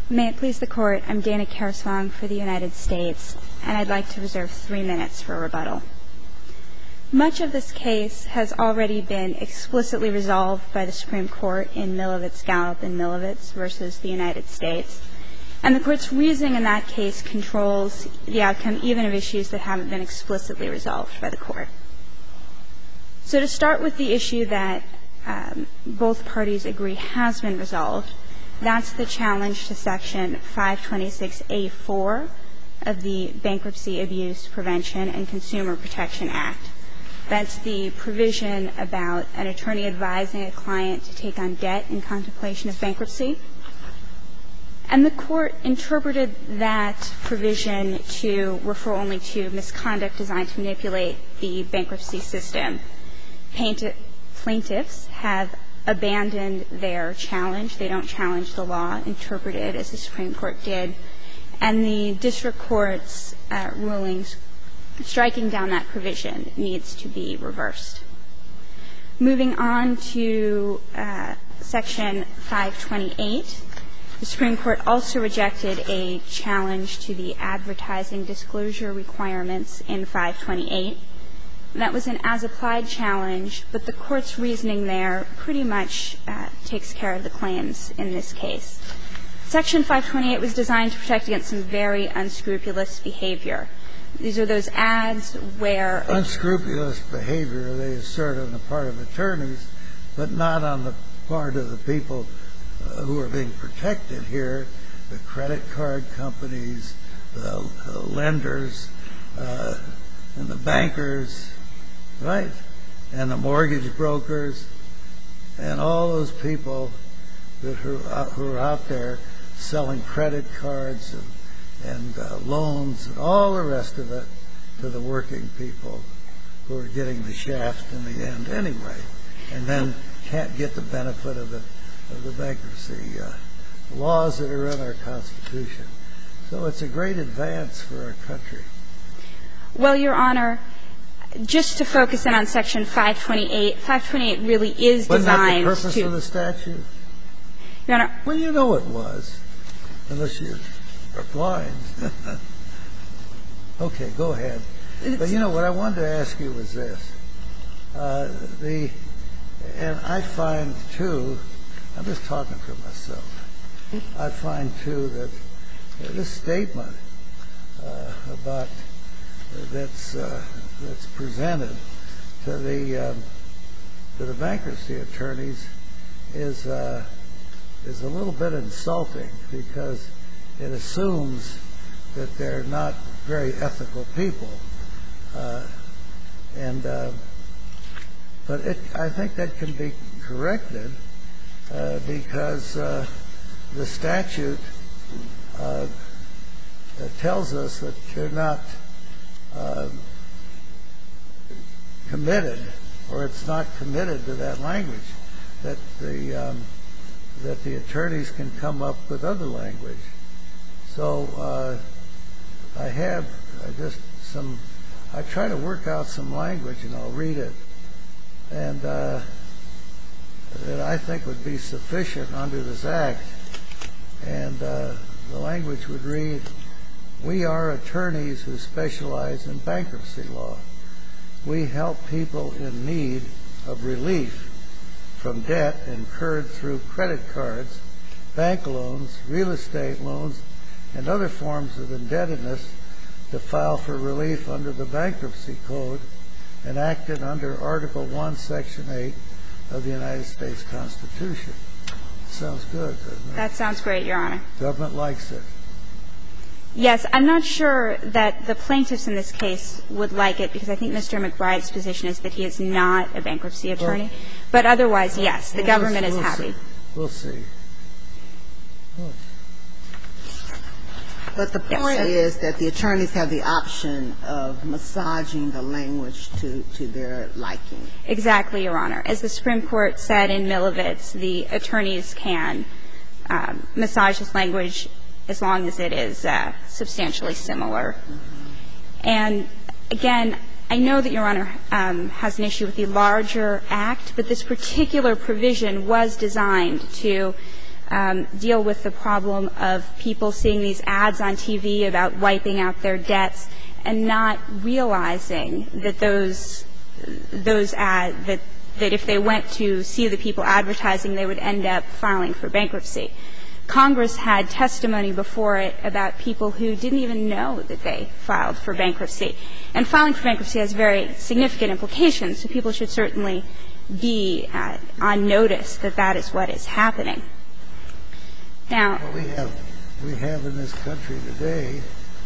May it please the Court, I'm Dana Kerswong for the United States, and I'd like to reserve 3 minutes for rebuttal. Much of this case has already been explicitly resolved by the Supreme Court in Milovitz, Gallup, and Milovitz v. the United States, and the Court's reasoning in that case controls the outcome even of issues that haven't been explicitly resolved by the Court. So to start with the issue that both parties agree has been resolved, that's the challenge to Section 526A4 of the Bankruptcy Abuse Prevention and Consumer Protection Act. That's the provision about an attorney advising a client to take on debt in contemplation of bankruptcy. And the Court interpreted that provision to refer only to misconduct designed to manipulate the bankruptcy system. Plaintiffs have abandoned their challenge. They don't challenge the law interpreted as the Supreme Court did. And the district court's rulings striking down that provision needs to be reversed. Moving on to Section 528, the Supreme Court also rejected a challenge to the advertising disclosure requirements in 528. That was an as-applied challenge, but the Court's reasoning there pretty much takes care of the claims in this case. Section 528 was designed to protect against some very unscrupulous behavior. These are those ads where unscrupulous behavior they assert on the part of attorneys, but not on the part of the people who are being protected here, the credit card companies, the lenders, and the bankers, right, and the mortgage brokers, and all those people that who are out there selling credit cards and loans and all the rest of it to the working people who are getting the shaft in the end anyway, and then can't get the benefit of the bankruptcy laws that are in our Constitution. So it's a great advance for our country. Well, Your Honor, just to focus in on Section 528, 528 really is designed to – Wasn't that the purpose of the statute? Your Honor. Well, you know it was, unless you are blind. Okay, go ahead. But, you know, what I wanted to ask you was this. And I find, too, I'm just talking for myself, I find, too, that this statement about that's presented to the bankruptcy attorneys is a little bit insulting, because it assumes that they're not very ethical people. But I think that can be corrected because the statute tells us that they're not committed, or it's not committed to that language, that the attorneys can come up with other language. So I try to work out some language, and I'll read it, and that I think would be sufficient under this Act. And the language would read, "We are attorneys who specialize in bankruptcy law. We help people in need of relief from debt incurred through credit cards, bank loans, real estate loans, and other forms of indebtedness to file for relief under the Bankruptcy Code enacted under Article 1, Section 8 of the United States Constitution." Sounds good, doesn't it? That sounds great, Your Honor. Government likes it. Yes. I'm not sure that the plaintiffs in this case would like it, because I think Mr. McBride's position is that he is not a bankruptcy attorney. But otherwise, yes, the government is happy. We'll see. But the point is that the attorneys have the option of massaging the language to their liking. Exactly, Your Honor. As the Supreme Court said in Milovitz, the attorneys can massage this language as long as it is substantially similar. And, again, I know that Your Honor has an issue with the larger Act, but this particular provision was designed to deal with the problem of people seeing these ads on TV about wiping out their debts and not realizing that those ads, that if they went to see the people advertising, they would end up filing for bankruptcy. Congress had testimony before it about people who didn't even know that they filed for bankruptcy. And filing for bankruptcy has very significant implications, so people should certainly be on notice that that is what is happening. Now, we have in this country today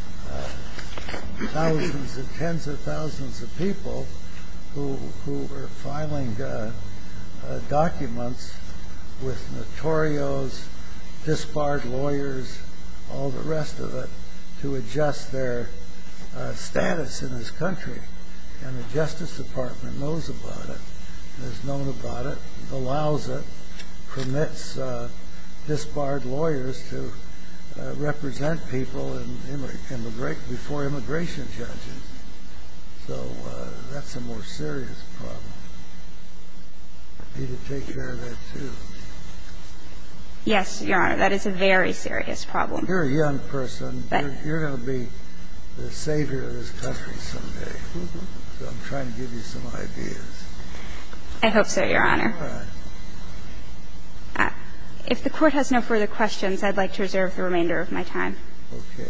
thousands and tens of thousands of people who are filing documents with notarios, disbarred lawyers, all the rest of it, to adjust their status in this country. And the Justice Department knows about it, has known about it, allows it, permits disbarred lawyers to represent people before immigration judges. So that's a more serious problem. We need to take care of that, too. Yes, Your Honor, that is a very serious problem. You're a young person. You're going to be the savior of this country someday. So I'm trying to give you some ideas. I hope so, Your Honor. All right. If the Court has no further questions, I'd like to reserve the remainder of my time. Okay.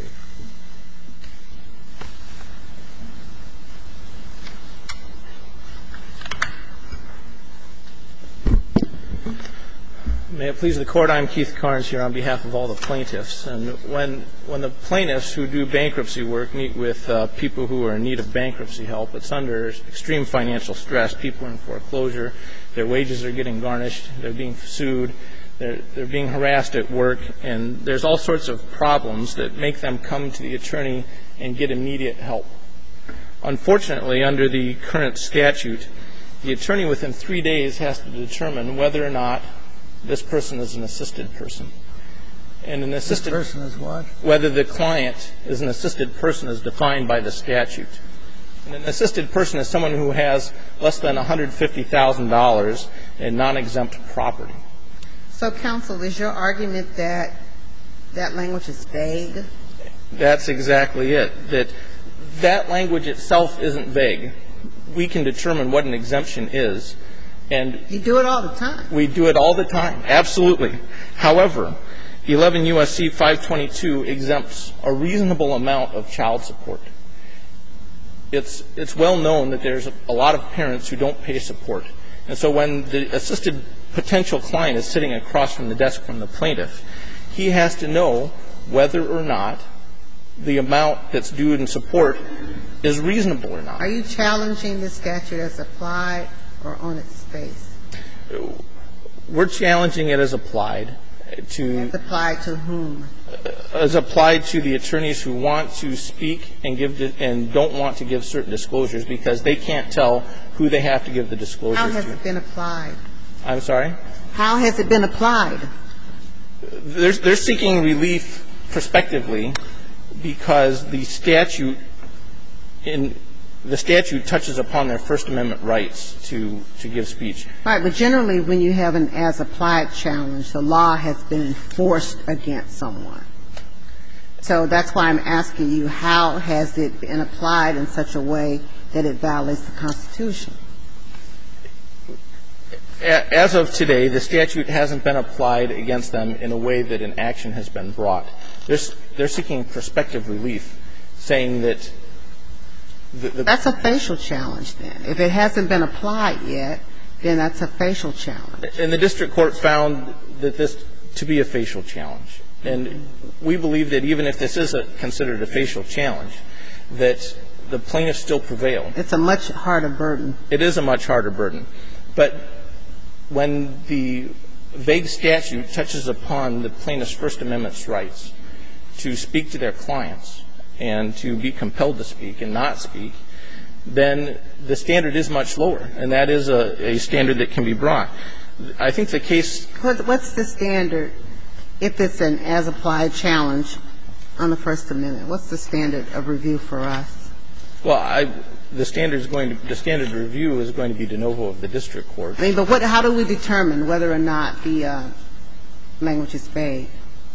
May it please the Court, I'm Keith Carnes here on behalf of all the plaintiffs. And when the plaintiffs who do bankruptcy work meet with people who are in need of bankruptcy help, it's under extreme financial stress. People are in foreclosure. Their wages are getting garnished. They're being sued. They're being harassed at work. And there's all sorts of problems that make them come to the attorney and get immediate help. Unfortunately, under the current statute, the attorney within 3 days has to determine whether or not this person is an assisted person. And an assisted person is what? Whether the client is an assisted person is defined by the statute. And an assisted person is someone who has less than $150,000 in non-exempt property. So, counsel, is your argument that that language is vague? That's exactly it. That language itself isn't vague. We can determine what an exemption is. And you do it all the time. We do it all the time, absolutely. However, 11 U.S.C. 522 exempts a reasonable amount of child support. It's well known that there's a lot of parents who don't pay support. And so when the assisted potential client is sitting across from the desk from the plaintiff, he has to know whether or not the amount that's due in support is reasonable or not. Are you challenging this statute as applied or on its face? We're challenging it as applied to. As applied to whom? As applied to the attorneys who want to speak and don't want to give certain disclosures because they can't tell who they have to give the disclosures to. How has it been applied? I'm sorry? How has it been applied? They're seeking relief prospectively because the statute touches upon their First Amendment rights to give speech. Right, but generally when you have an as-applied challenge, the law has been enforced against someone. So that's why I'm asking you, how has it been applied in such a way that it violates the Constitution? As of today, the statute hasn't been applied against them in a way that an action has been brought. They're seeking prospective relief, saying that that's a facial challenge, then. If it hasn't been applied yet, then that's a facial challenge. And the district court found that this to be a facial challenge. And we believe that even if this is considered a facial challenge, that the plaintiffs still prevail. It's a much harder burden. It is a much harder burden. But when the vague statute touches upon the plaintiff's First Amendment's rights to speak to their clients and to be compelled to speak and not speak, then the standard is much lower. And that is a standard that can be brought. I think the case – What's the standard if it's an as-applied challenge on the First Amendment? What's the standard of review for us? Well, the standard of review is going to be de novo of the district court. I mean, but how do we determine whether or not the language is vague?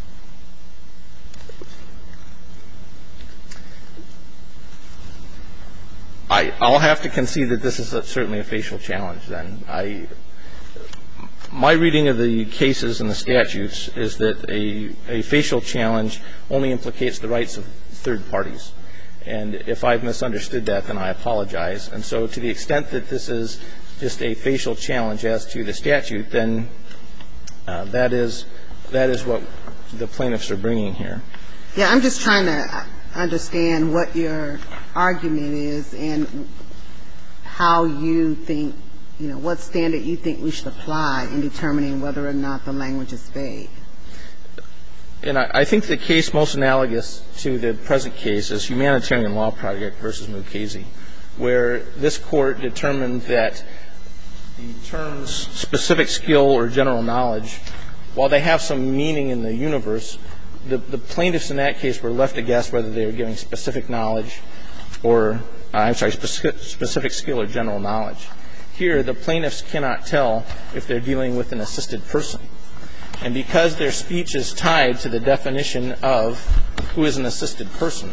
I'll have to concede that this is certainly a facial challenge then. My reading of the cases and the statutes is that a facial challenge only implicates the rights of third parties. And if I've misunderstood that, then I apologize. And so to the extent that this is just a facial challenge as to the statute, then that is what the plaintiffs are bringing here. Yeah, I'm just trying to understand what your argument is and how you think, you know, what standard you think we should apply in determining whether or not the language is vague. And I think the case most analogous to the present case is Humanitarian Law Project versus Mukasey, where this Court determined that the terms specific skill or general knowledge, while they have some meaning in the universe, the plaintiffs in that case were left to guess whether they were giving specific knowledge or, specific skill or general knowledge. Here, the plaintiffs cannot tell if they're dealing with an assisted person. And because their speech is tied to the definition of who is an assisted person,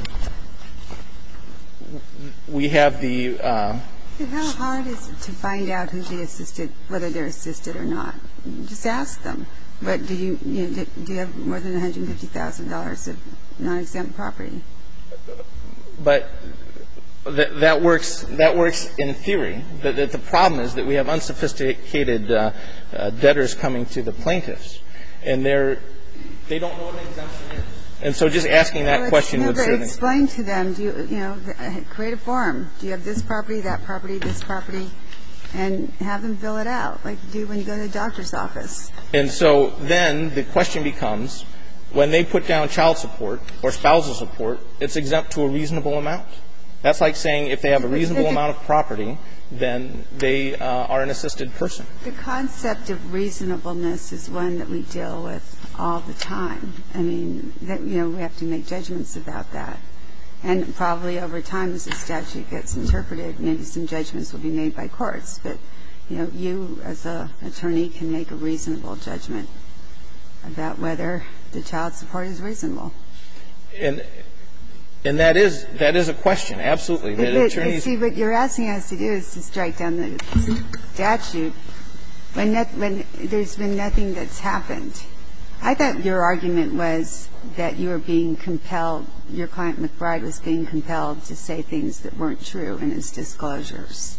we have the How hard is it to find out who's the assisted, whether they're assisted or not? Just ask them. But do you have more than $150,000 of non-exempt property? But that works in theory. The problem is that we have unsophisticated debtors coming to the plaintiffs, and they don't know what an exemption is. And so just asking that question would certainly explain to them, create a form. Do you have this property, that property, this property, and have them fill it out like you do when you go to the doctor's office. And so then the question becomes, when they put down child support or spousal support, it's exempt to a reasonable amount. That's like saying if they have a reasonable amount of property, then they are an assisted person. The concept of reasonableness is one that we deal with all the time. I mean, we have to make judgments about that. And probably over time as the statute gets interpreted, maybe some judgments will be made by courts. But, you as an attorney can make a reasonable judgment about whether the child support is reasonable. And that is a question, absolutely. See, what you're asking us to do is to strike down the statute when there's been nothing that's happened. I thought your argument was that you were being compelled, your client McBride was being compelled to say things that weren't true in his disclosures.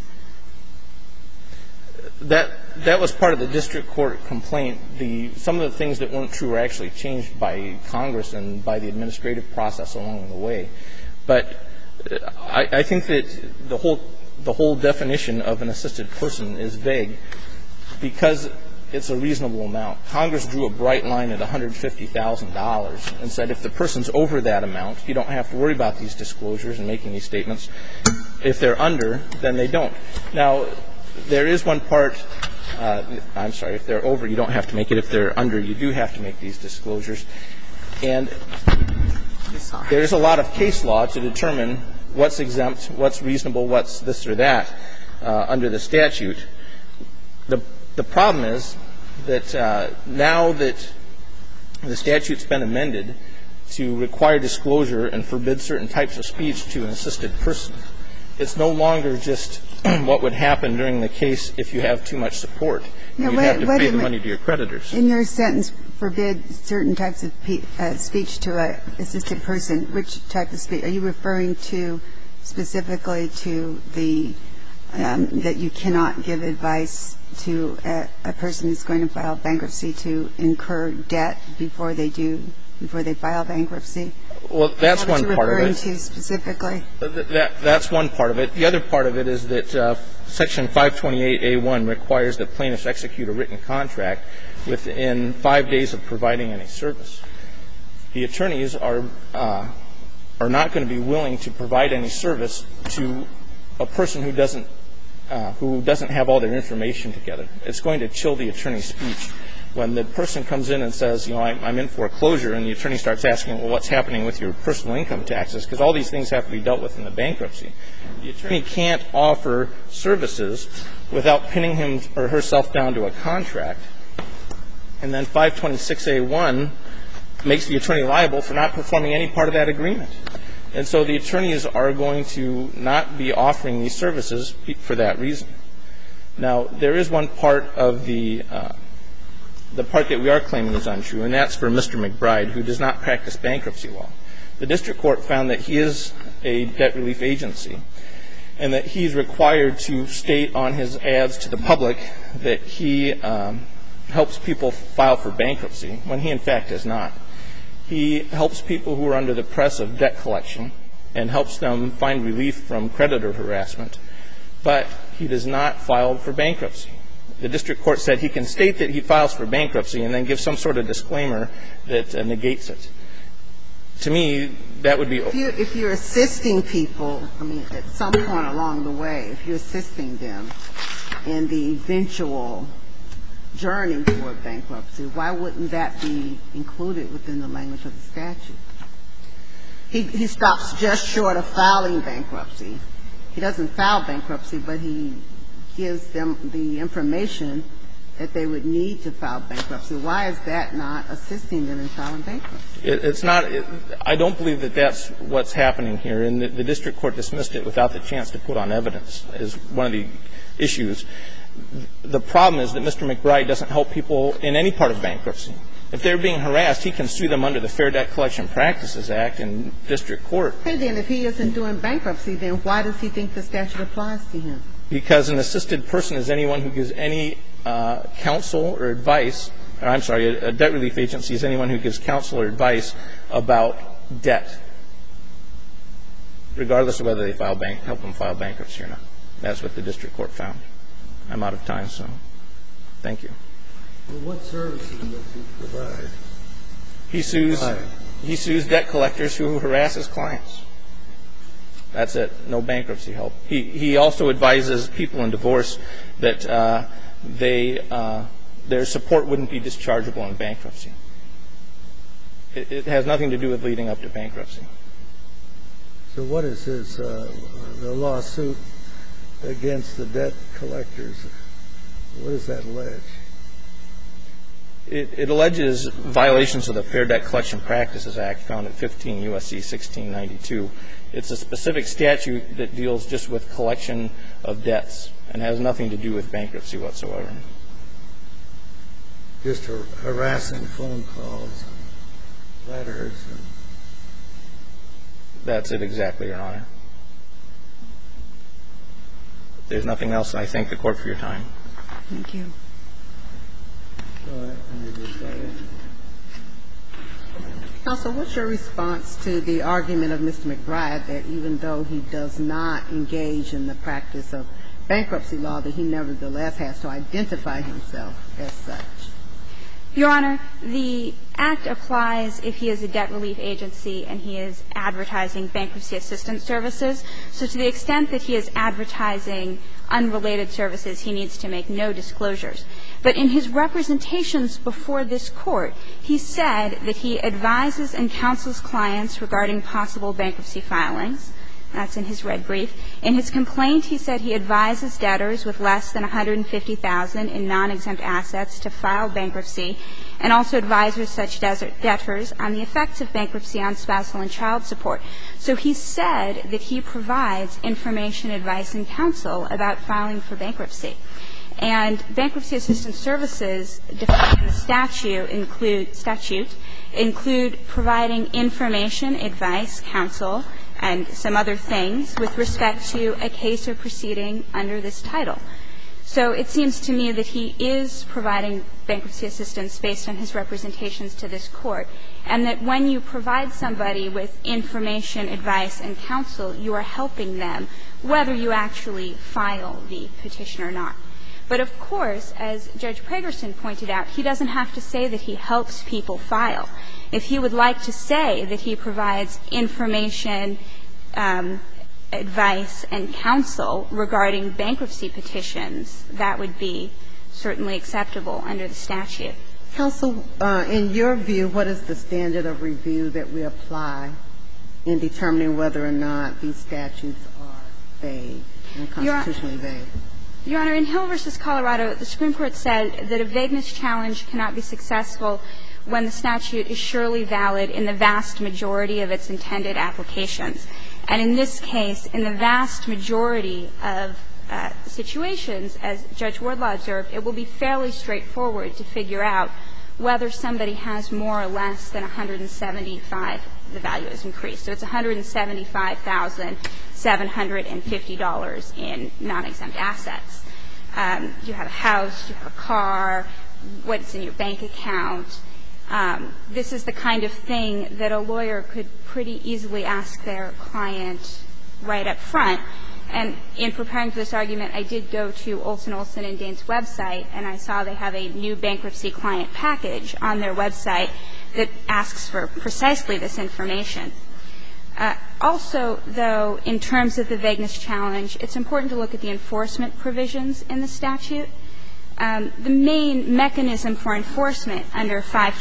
That was part of the district court complaint. Some of the things that weren't true were actually changed by Congress and by the administrative process along the way. But I think that the whole definition of an assisted person is vague because it's a reasonable amount. Congress drew a bright line at $150,000 and said if the person's over that amount, you don't have to worry about these disclosures and making these statements. If they're under, then they don't. Now, there is one part, if they're over, you don't have to make it. If they're under, you do have to make these disclosures. And there is a lot of case law to determine what's exempt, what's reasonable, what's this or that under the statute. The problem is that now that the statute's been amended to require disclosure and forbid certain types of speech to an assisted person, it's no longer just what would happen during the case if you have too much support. You have to pay the money to your creditors. In your sentence, forbid certain types of speech to an assisted person, which type of speech? Are you referring to specifically to the that you cannot give advice to a person who's going to file bankruptcy to incur debt before they file bankruptcy? Well, that's one part of it. What you're referring to specifically? That's one part of it. The other part of it is that Section 528A1 requires that plaintiffs execute a written contract within 5 days of providing any service. The attorneys are not going to be willing to provide any service to a person who doesn't have all their information together. It's going to chill the attorney's speech. When the person comes in and says, I'm in foreclosure, and the attorney starts asking, well, what's happening with your personal income taxes? Because all these things have to be dealt with in the bankruptcy. The attorney can't offer services without pinning him or herself down to a contract And then 526A1 makes the attorney liable for not performing any part of that agreement. And so the attorneys are going to not be offering these services for that reason. Now, there is one part of the part that we are claiming is untrue, and that's for Mr. McBride, who does not practice bankruptcy law. The district court found that he is a debt relief agency and that he's required to state on his ads to the public that he helps people file for bankruptcy, when he, in fact, does not. He helps people who are under the press of debt collection and helps them find relief from creditor harassment, but he does not file for bankruptcy. The district court said he can state that he files for bankruptcy and then give some sort of disclaimer that negates it. To me, that would be – If you're assisting people, I mean, at some point along the way, if you're assisting them in the eventual journey toward bankruptcy, why wouldn't that be included within the language of the statute? He stops just short of filing bankruptcy. He doesn't file bankruptcy, but he gives them the information that they would need to file bankruptcy. Why is that not assisting them in filing bankruptcy? It's not – I don't believe that that's what's happening here. And the district court dismissed it without the chance to put on evidence as one of the issues. The problem is that Mr. McBride doesn't help people in any part of bankruptcy. If they're being harassed, he can sue them under the Fair Debt Collection Practices Act in district court. Okay, then, if he isn't doing bankruptcy, then why does he think the statute applies to him? Because an assisted person is anyone who gives any counsel or advice – or I'm sorry, a debt relief agency is anyone who gives counsel or advice about debt, regardless of whether they help them file bankruptcy or not. That's what the district court found. I'm out of time, so thank you. Well, what services does he provide? He sues debt collectors who harass his clients. That's it. No bankruptcy help. He also advises people in divorce that their support wouldn't be dischargeable in bankruptcy. It has nothing to do with leading up to bankruptcy. So what is his the lawsuit against the debt collectors? What does that allege? It alleges violations of the Fair Debt Collection Practices Act found at 15 U.S.C. 1692. It's a specific statute that deals just with collection of debts and has nothing to do with bankruptcy whatsoever. Just harassing phone calls, letters. That's it exactly, Your Honor. If there's nothing else, I thank the Court for your time. Thank you. Counsel, what's your response to the argument of Mr. McBride that even though he does not engage in the practice of bankruptcy law, that he nevertheless has to identify himself as such? Your Honor, the Act applies if he is a debt relief agency and he is advertising bankruptcy assistance services. So to the extent that he is advertising unrelated services, he needs to make no disclosures. But in his representations before this Court, he said that he advises and counsels clients regarding possible bankruptcy filings. That's in his red brief. In his complaint, he said he advises debtors with less than $150,000 in non-exempt assets to file bankruptcy, and also advises such debtors on the effects of bankruptcy on spousal and child support. So he said that he provides information, advice, and counsel about filing for bankruptcy. And bankruptcy assistance services defined in the statute include providing information, advice, counsel, and some other things with respect to a case or proceeding under this title. So it seems to me that he is providing bankruptcy assistance based on his representations to this Court, and that when you provide somebody with information, advice, and counsel, you are helping them, whether you actually file the petition or not. But of course, as Judge Pragerson pointed out, he doesn't have to say that he helps people file. If he would like to say that he provides information, advice, and counsel regarding bankruptcy petitions, that would be certainly acceptable under the statute. Counsel, in your view, what is the standard of review that we apply in determining whether or not these statutes are vague and constitutionally vague? Your Honor, in Hill v. Colorado, the Supreme Court said that a vagueness challenge cannot be successful when the statute is surely valid in the vast majority of its intended applications. And in this case, in the vast majority of situations, as Judge Wardlaw observed, it will be fairly straightforward to figure out whether somebody has more or less than 175, the value is increased. So it's $175,750 in non-exempt assets. You have a house, you have a car, what's in your bank account. This is the kind of thing that a lawyer could pretty easily ask their client right up front. And in preparing for this argument, I did go to Olson Olson and Dane's website, and I saw they have a new bankruptcy client package on their website that asks for precisely this information. Also, though, in terms of the vagueness challenge, it's important to look at the enforcement provisions in the statute. The main mechanism for enforcement under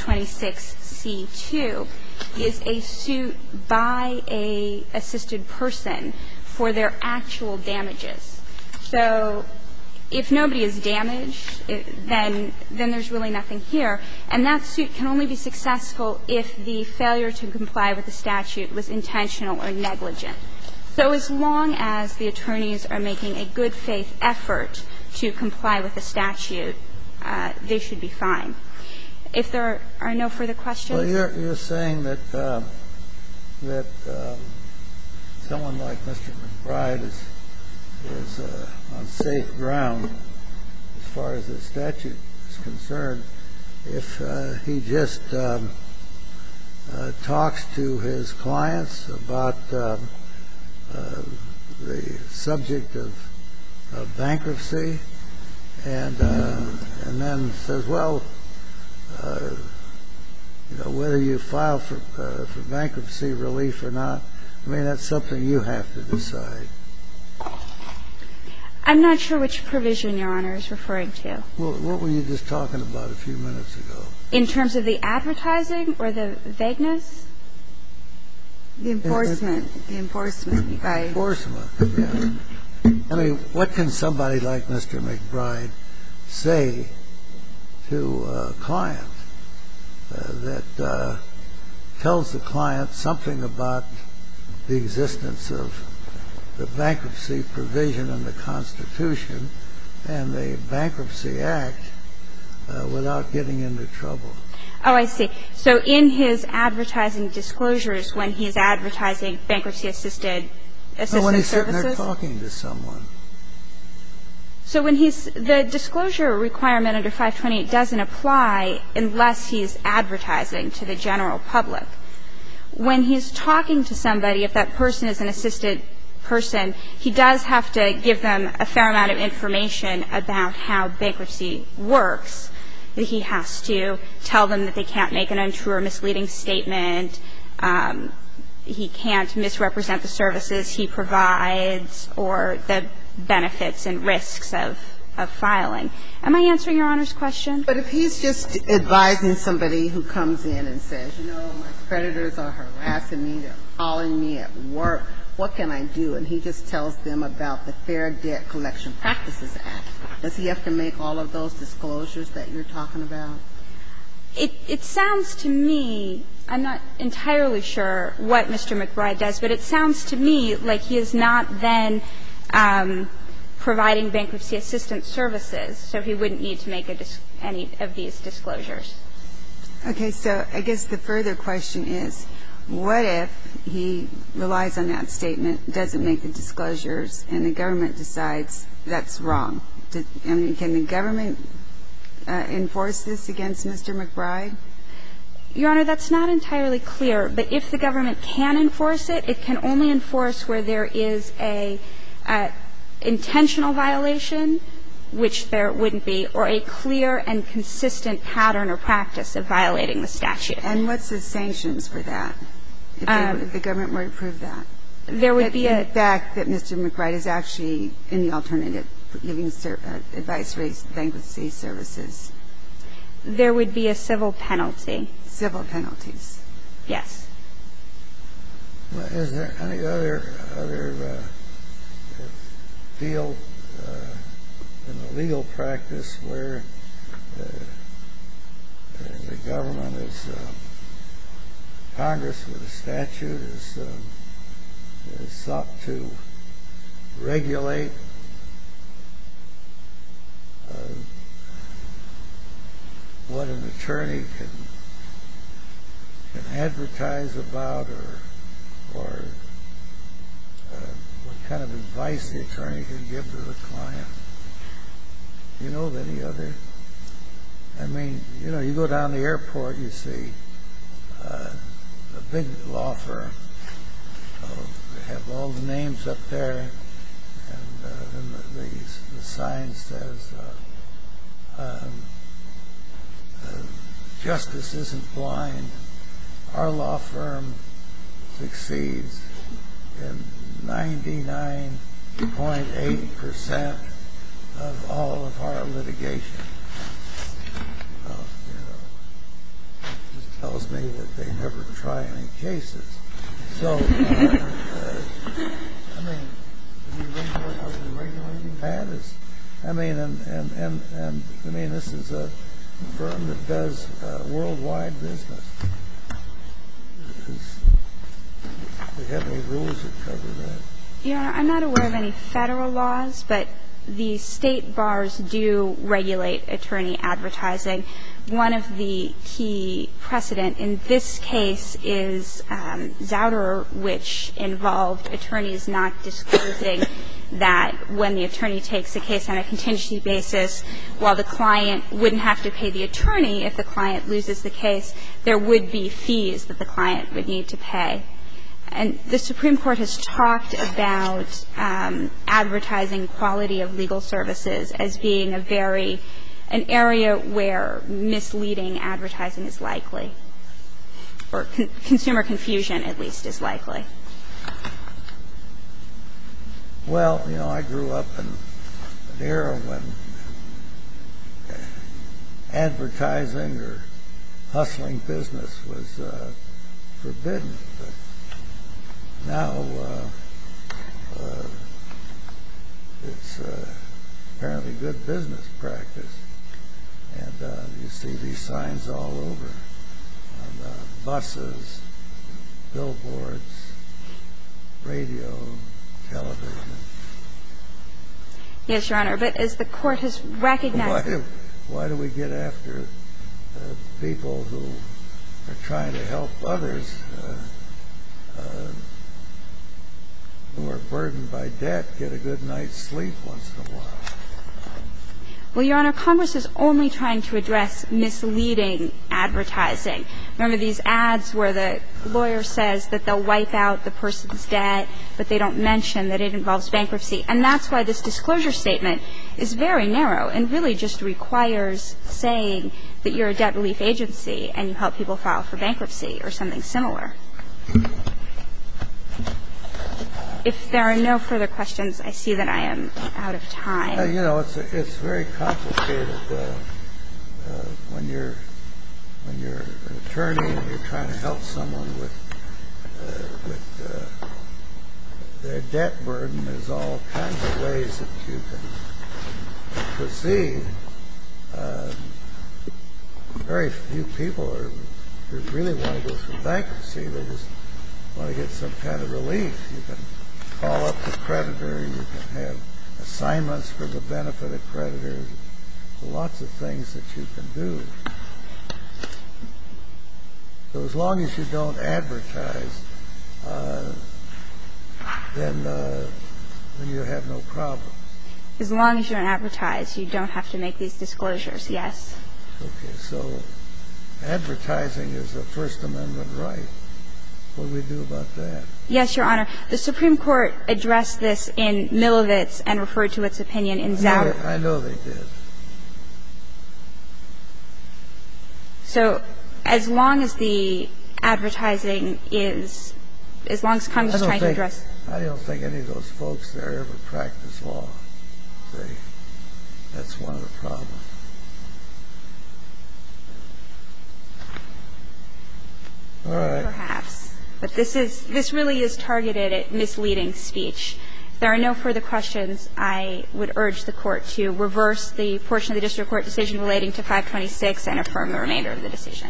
526C2 is a suit by a assisted person for their actual damages. So if nobody is damaged, then there's really nothing here. And that suit can only be successful if the failure to comply with the statute was intentional or negligent. So as long as the attorneys are making a good faith effort to comply with the statute, they should be fine. If there are no further questions. Well, you're saying that someone like Mr. McBride is on safe ground as far as the statute is concerned if he just talks to his clients about the subject of bankruptcy and then says, well, you know, whether you file for bankruptcy relief or not, I mean, that's something you have to decide. I'm not sure which provision Your Honor is referring to. Well, what were you just talking about a few minutes ago? In terms of the advertising or the vagueness? The enforcement. The enforcement by. Enforcement, yeah. I mean, what can somebody like Mr. McBride say to a client that tells the client something about the existence of the bankruptcy provision in the Constitution and the Bankruptcy Act without getting into trouble? Oh, I see. So in his advertising disclosures, when he's advertising bankruptcy-assisted services? No, when he's sitting there talking to someone. So when he's the disclosure requirement under 528 doesn't apply unless he's advertising to the general public. When he's talking to somebody, if that person is an assisted person, he does have to give them a fair amount of information about how bankruptcy works. He has to tell them that they can't make an untrue or misleading statement. He can't misrepresent the services he provides or the benefits and risks of filing. Am I answering Your Honor's question? But if he's just advising somebody who comes in and says, you know, my creditors are harassing me, they're calling me at work, what can I do? And he just tells them about the Fair Debt Collection Practices Act. Does he have to make all of those disclosures that you're talking about? It sounds to me, I'm not entirely sure what Mr. McBride does, but it sounds to me like he is not then providing bankruptcy assistance services, so he wouldn't need to make any of these disclosures. Okay. So I guess the further question is, what if he relies on that statement, doesn't make the disclosures, and the government decides that's wrong? I mean, can the government enforce this against Mr. McBride? Your Honor, that's not entirely clear. But if the government can enforce it, it can only enforce where there is a intentional violation, which there wouldn't be, or a clear and consistent pattern or practice of violating the statute. And what's the sanctions for that, if the government were to prove that? There would be the fact that Mr. McBride is actually in the alternative, giving advice-based bankruptcy services. There would be a civil penalty. Civil penalties. Yes. Well, is there any other field in the legal practice where the government is, Congress with a statute is sought to regulate what an attorney can advertise about, or what kind of advice the attorney can give to the client. Do you know of any other? I mean, you know, you go down the airport, you see a big law firm. They have all the names up there, and then the sign says, justice isn't blind. Our law firm succeeds in 99.8% of all of our litigation. Well, you know, it just tells me that they never try any cases. So, I mean, are we regulating that? I mean, and I mean, this is a firm that does worldwide business. Do we have any rules that cover that? Your Honor, I'm not aware of any federal laws, but the state bars do regulate attorney advertising. One of the key precedent in this case is Zouderer, which involved attorneys not disclosing that when the attorney takes a case on a contingency basis, while the client wouldn't have to pay the attorney if the client loses the case, there would be fees that the client would need to pay. And the Supreme Court has talked about advertising quality of legal services as being an area where misleading advertising is likely, or consumer confusion at least is likely. Well, you know, I grew up in an era when advertising or hustling business was forbidden, but now it's apparently good business practice, and you see these signs all over on buses, billboards, radio, television. Yes, Your Honor, but as the Court has recognized Why do we get after people who are trying to help others who are burdened by debt get a good night's sleep once in a while? Well, Your Honor, Congress is only trying to address misleading advertising. Remember these ads where the lawyer says that they'll wipe out the person's debt, but they don't mention that it involves bankruptcy. And that's why this disclosure statement is very narrow and really just requires saying that you're a debt relief agency and you help people file for bankruptcy or something similar. If there are no further questions, I see that I am out of time. You know, it's very complicated when you're an attorney and you're trying to help someone with their debt burden. There's all kinds of ways that you can proceed. Very few people really want to go through bankruptcy. They just want to get some kind of relief. You can call up the creditor. You can have assignments for the benefit of creditors. Lots of things that you can do. So as long as you don't advertise, then you have no problem. As long as you don't advertise, you don't have to make these disclosures, yes. Okay, so advertising is a First Amendment right. What do we do about that? Yes, Your Honor. The Supreme Court addressed this in Milovitz and referred to its opinion in Zouderer. I know they did. So as long as the advertising is, as long as Congress is trying to address. I don't think any of those folks there ever practice law. That's one of the problems. All right. Perhaps. But this really is targeted at misleading speech. If there are no further questions, I would urge the Court to reverse the portion of the district court decision relating to 526 and affirm the remainder of the decision.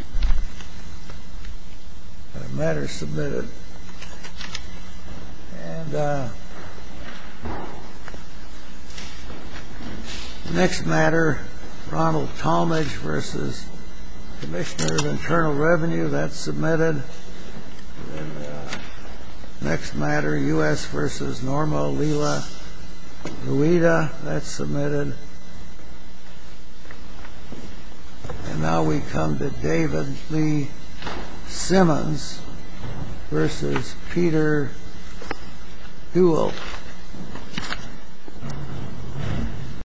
The matter submitted. And next matter, Ronald Talmadge versus Commissioner of Internal Revenue. That's submitted. And next matter, U.S. versus Norma Lila Luida. That's submitted. And now we come to David Lee Simmons versus Peter Duell.